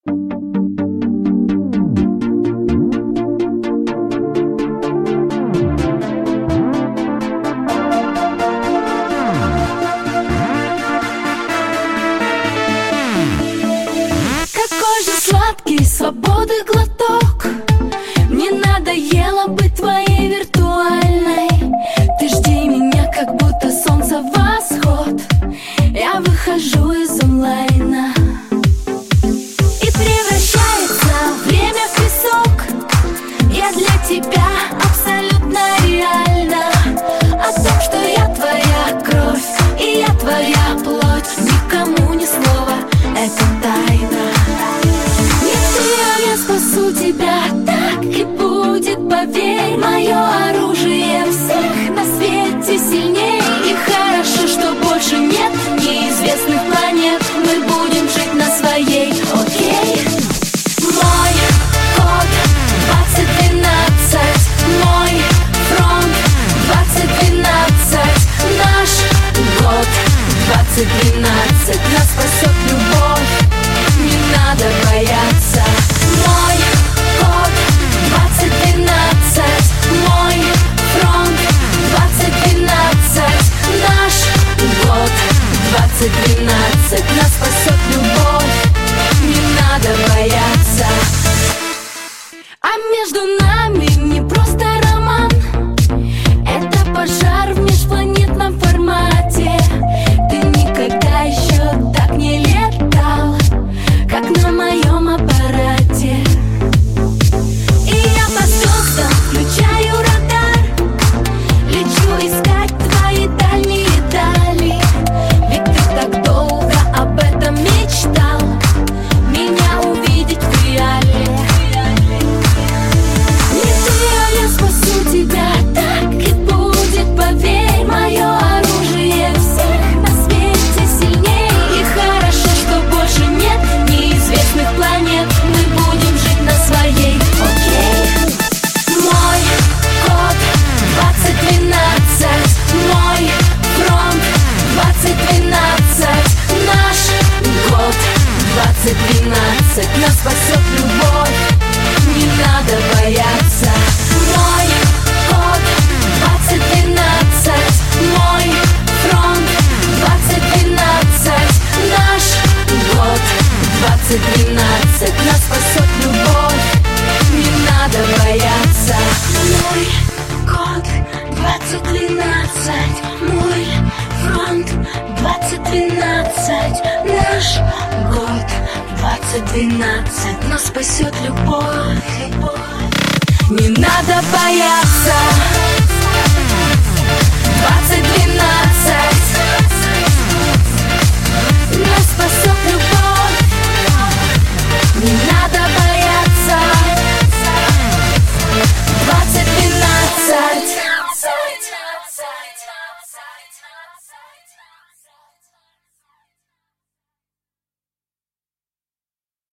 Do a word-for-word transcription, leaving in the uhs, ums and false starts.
Сладкий свободы глоток. Мне надоело быть твоей виртуальной. Ты жди меня, как будто солнце восход. Я выхожу из онлайна, и превращается время в песок. Я для тебя абсолютно реальна. О том, что я твоя кровь и я твоя плоть, никому ни слова, это тайна. Я спасу тебя, так и будет, поверь. Мое оружие всех на свете сильнее. И хорошо, что больше нет неизвестных планет. Мы будем жить на своей, окей? Мой код двадцать двенадцать, мой фронт двадцать двенадцать, наш год двадцать двенадцать. Нас спасет любовь, не надо бояться. Мой код двадцать двенадцать, мой фронт двадцать двенадцать, наш год двадцать двенадцать. Нас спасет любовь, не надо бояться. А между нами не просто роман, это пожар в межпланетном формате. Ты никогда еще так не летал, как на моем аппарате. И я по звездам включаю радар, лечу искать твои дальние дали. Ведь ты так долго об этом мечтал, меня увидеть в реале. Не ты, а я спасу тебя, так и будет, поверь. Мое оружие всех на свете сильнее. И хорошо, что больше нет неизвестных планет. Мы будем жить на своей, окей? Мой код двадцать двенадцать, мой фронт двадцать двенадцать, наш год двадцать двенадцать. Нас спасет любовь, не надо бояться. Мой код двадцать двенадцать, мой фронт двадцать двенадцать, наш год двадцать двенадцать. Нас спасет любовь, не надо бояться. Мой код двадцать двенадцать, мой фронт двадцать двенадцать, наш год двадцать двенадцать. Нас спасет любовь, не надо бояться.